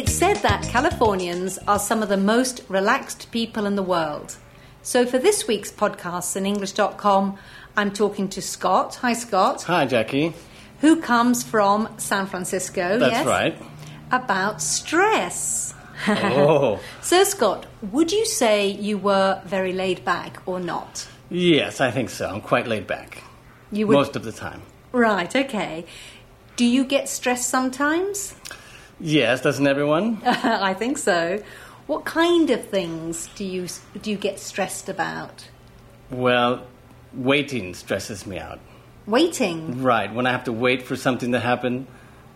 It's said that Californians are some of the most relaxed people in the world. So for this week's podcast in English.com, I'm talking to Scott. Hi, Scott. Hi, Jackie. Who comes from San Francisco. That's yes? right. About stress. Oh. So, Scott, would you say you were very laid back or not? Yes, I think so. I'm quite laid back. You would... Most of the time. Right, okay. Do you get stressed sometimes? Yes, doesn't everyone? I think so. What kind of things do you get stressed about? Well, waiting stresses me out. Waiting? Right, when I have to wait for something to happen,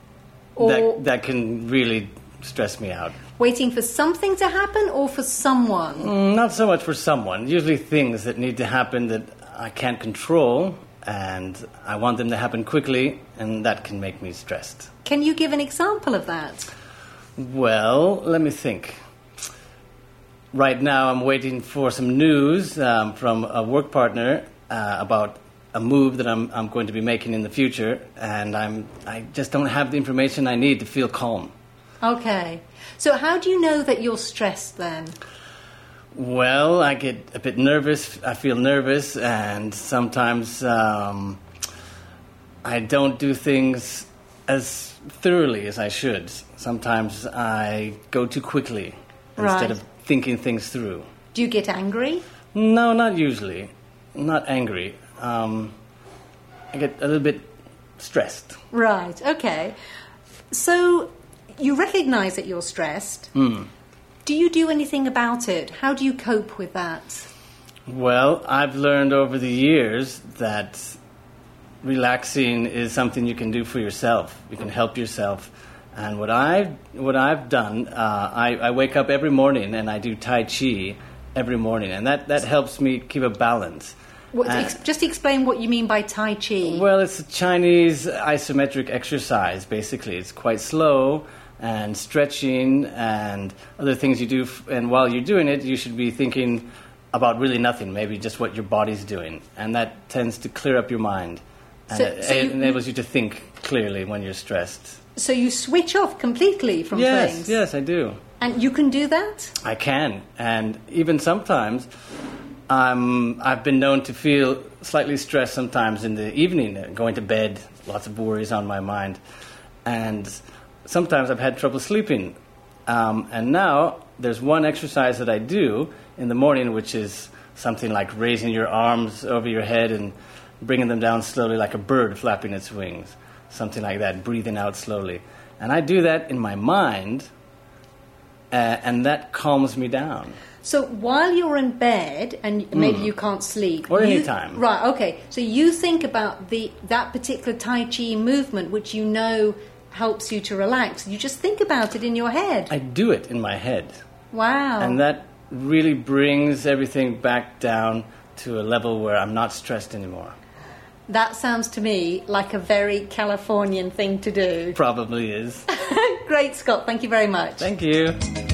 Or that can really stress me out. waiting for something to happen or for someone? Not so much for someone. Usually things that need to happen that I can't control, and I want them to happen quickly, and that can make me stressed. Can you give an example of that? Well, let me think. Right now I'm waiting for some news from a work partner about a move that I'm going to be making in the future, and I just don't have the information I need to feel calm. Okay. So how do you know that you're stressed then? Well, I get a bit nervous. I feel nervous, and sometimes I don't do things as thoroughly as I should. Sometimes I go too quickly instead of thinking things through. Do you get angry? No, not usually. Not angry. I get a little bit stressed. Right, okay. So you recognize that you're stressed. Do you do anything about it? How do you cope with that? Well, I've learned over the years that relaxing is something you can do for yourself. You can help yourself. And what I've done, I wake up every morning and I do Tai Chi every morning, and that helps me keep a balance. Just explain what you mean by Tai Chi. Well, it's a Chinese isometric exercise, basically. It's quite slow and stretching and other things you do. And while you're doing it, you should be thinking about really nothing, maybe just what your body's doing. And that tends to clear up your mind. And it enables you to think clearly when you're stressed. So you switch off completely from things? Yes, I do. And you can do that? I can. And even sometimes I've been known to feel slightly stressed sometimes in the evening, going to bed, lots of worries on my mind. And sometimes I've had trouble sleeping. And now there's one exercise that I do in the morning, which is something like raising your arms over your head and bringing them down slowly like a bird flapping its wings. Something like that, breathing out slowly. And I do that in my mind, and that calms me down. So while you're in bed and maybe you can't sleep... Or any time. Right, okay. So you think about that particular Tai Chi movement, which you know helps you to relax. You just think about it in your head. I do it in my head. Wow. And that really brings everything back down to a level where I'm not stressed anymore. That sounds to me like a very Californian thing to do. Probably is. Great, Scott. Thank you very much. Thank you.